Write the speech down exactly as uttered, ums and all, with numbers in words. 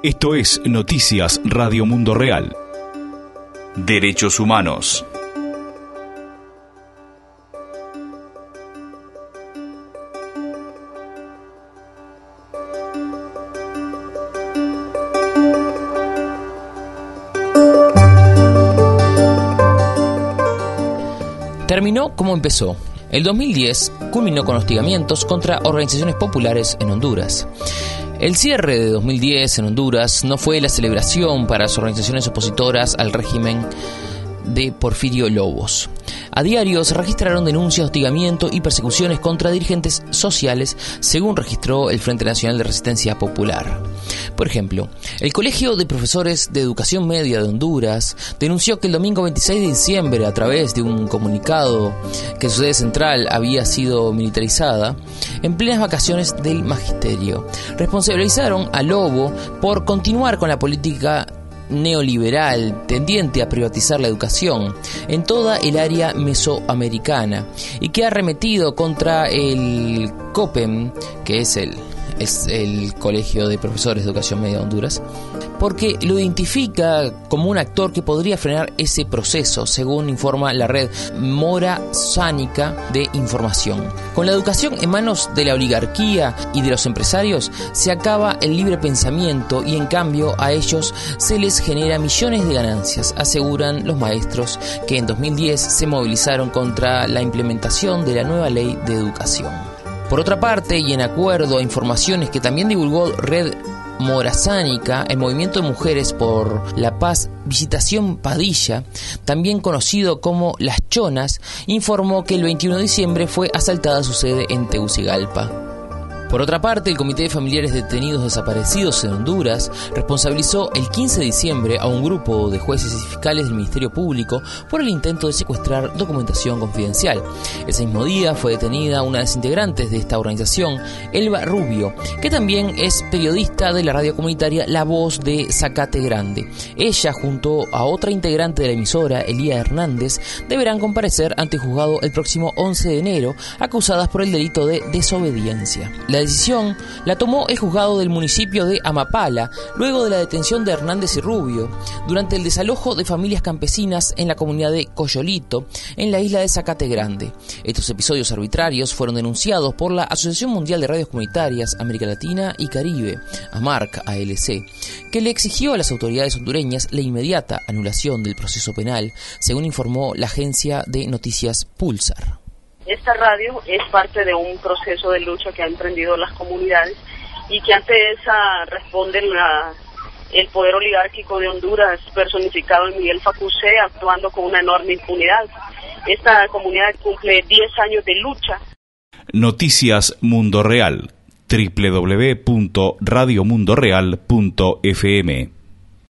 Esto es Noticias Radio Mundo Real. Derechos humanos. Terminó como empezó. El dos mil diez culminó con hostigamientos contra organizaciones populares en Honduras. El cierre de dos mil diez en Honduras no fue la celebración para las organizaciones opositoras al régimen de Porfirio Lobos. A diario se registraron denuncias de hostigamiento y persecuciones contra dirigentes sociales, según registró el Frente Nacional de Resistencia Popular. Por ejemplo, el Colegio de Profesores de Educación Media de Honduras denunció que el domingo veintiséis de diciembre, a través de un comunicado que su sede central había sido militarizada, en plenas vacaciones del magisterio, responsabilizaron a Lobo por continuar con la política neoliberal tendiente a privatizar la educación en toda el área mesoamericana y que ha arremetido contra el COPEM, que es el, es el Colegio de Profesores de Educación Media de Honduras, porque lo identifica como un actor que podría frenar ese proceso, según informa la red Morazánica de Información. Con la educación en manos de la oligarquía y de los empresarios se acaba el libre pensamiento y en cambio a ellos se les genera millones de ganancias, aseguran los maestros que en dos mil diez se movilizaron contra la implementación de la nueva ley de educación. Por otra parte, y en acuerdo a informaciones que también divulgó Red Morazánica, el Movimiento de Mujeres por la Paz Visitación Padilla, también conocido como Las Chonas, informó que el veintiuno de diciembre fue asaltada su sede en Tegucigalpa. Por otra parte, el Comité de Familiares Detenidos Desaparecidos en Honduras responsabilizó el quince de diciembre a un grupo de jueces y fiscales del Ministerio Público por el intento de secuestrar documentación confidencial. Ese mismo día fue detenida una de las integrantes de esta organización, Elba Rubio, que también es periodista de la radio comunitaria La Voz de Zacate Grande. Ella, junto a otra integrante de la emisora, Elía Hernández, deberán comparecer ante el juzgado el próximo once de enero, acusadas por el delito de desobediencia. La decisión la tomó el juzgado del municipio de Amapala luego de la detención de Hernández y Rubio durante el desalojo de familias campesinas en la comunidad de Coyolito, en la isla de Zacate Grande. Estos episodios arbitrarios fueron denunciados por la Asociación Mundial de Radios Comunitarias América Latina y Caribe, AMARC A L C, que le exigió a las autoridades hondureñas la inmediata anulación del proceso penal, según informó la agencia de noticias Pulsar. Esta radio es parte de un proceso de lucha que han emprendido las comunidades y que ante esa responde la, el poder oligárquico de Honduras, personificado en Miguel Facusé, actuando con una enorme impunidad. Esta comunidad cumple diez años de lucha. Noticias Mundo Real, doble u doble u doble u punto radio mundo real punto f m.